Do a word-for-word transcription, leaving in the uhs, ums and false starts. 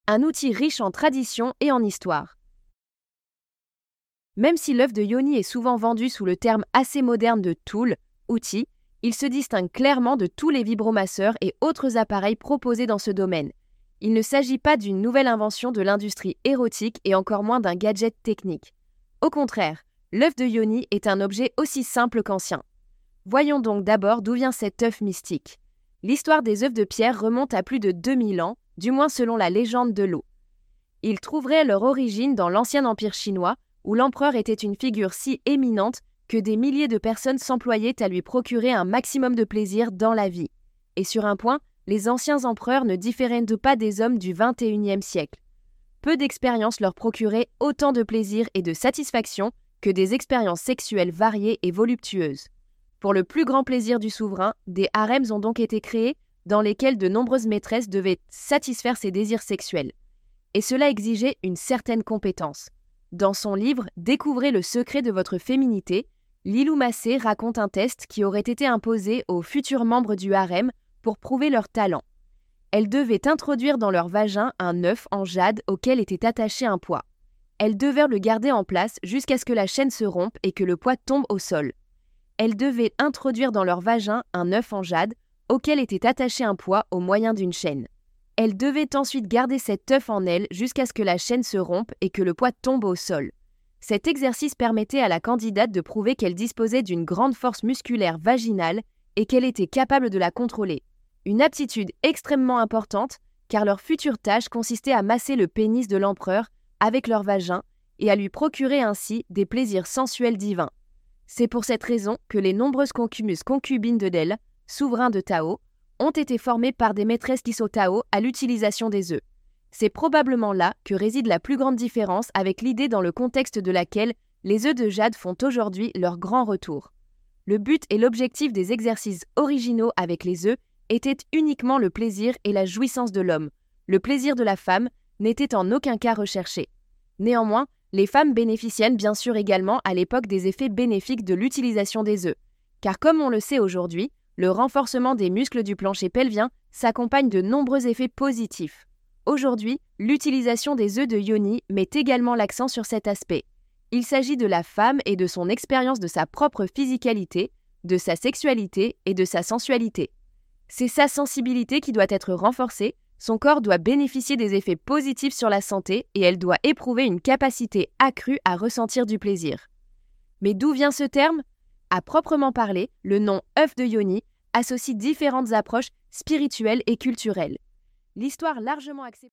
un outil riche en tradition et en histoire. Même si l'œuf de Yoni est souvent vendu sous le terme assez moderne de tool, outil, il se distingue clairement de tous les vibromasseurs et autres appareils proposés dans ce domaine. Il ne s'agit pas d'une nouvelle invention de l'industrie érotique et encore moins d'un gadget technique. Au contraire, l'œuf de Yoni est un objet aussi simple qu'ancien. Voyons donc d'abord d'où vient cet œuf mystique. L'histoire des œufs de pierre remonte à plus de deux mille ans, du moins selon la légende de l'eau. Ils trouveraient leur origine dans l'ancien empire chinois, où l'empereur était une figure si éminente que des milliers de personnes s'employaient à lui procurer un maximum de plaisir dans la vie. Et sur un point, les anciens empereurs ne différaient pas des hommes du vingt et unième siècle. Peu d'expériences leur procuraient autant de plaisir et de satisfaction que des expériences sexuelles variées et voluptueuses. Pour le plus grand plaisir du souverain, des harems ont donc été créés dans lesquels de nombreuses maîtresses devaient satisfaire ses désirs sexuels. Et cela exigeait une certaine compétence. Dans son livre « Découvrez le secret de votre féminité », Lilou Massé raconte un test qui aurait été imposé aux futurs membres du harem pour prouver leur talent. Elles devaient introduire dans leur vagin un œuf en jade auquel était attaché un poids. Elles devaient le garder en place jusqu'à ce que la chaîne se rompe et que le poids tombe au sol. Elles devaient introduire dans leur vagin un œuf en jade auquel était attaché un poids au moyen d'une chaîne. Elles devaient ensuite garder cet œuf en elles jusqu'à ce que la chaîne se rompe et que le poids tombe au sol. Cet exercice permettait à la candidate de prouver qu'elle disposait d'une grande force musculaire vaginale et qu'elle était capable de la contrôler. Une aptitude extrêmement importante, car leur future tâche consistait à masser le pénis de l'empereur avec leur vagin et à lui procurer ainsi des plaisirs sensuels divins. C'est pour cette raison que les nombreuses concumus concubines de Del, souverain de Tao, ont été formées par des maîtresses qui sont Tao à l'utilisation des œufs. C'est probablement là que réside la plus grande différence avec l'idée dans le contexte de laquelle les œufs de jade font aujourd'hui leur grand retour. Le but et l'objectif des exercices originaux avec les œufs était uniquement le plaisir et la jouissance de l'homme. Le plaisir de la femme n'était en aucun cas recherché. Néanmoins, les femmes bénéficiaient bien sûr également à l'époque des effets bénéfiques de l'utilisation des œufs. Car comme on le sait aujourd'hui, le renforcement des muscles du plancher pelvien s'accompagne de nombreux effets positifs. Aujourd'hui, l'utilisation des œufs de Yoni met également l'accent sur cet aspect. Il s'agit de la femme et de son expérience de sa propre physicalité, de sa sexualité et de sa sensualité. C'est sa sensibilité qui doit être renforcée, son corps doit bénéficier des effets positifs sur la santé et elle doit éprouver une capacité accrue à ressentir du plaisir. Mais d'où vient ce terme ? À proprement parler, le nom œuf de Yoni associe différentes approches spirituelles et culturelles. L'histoire largement acceptée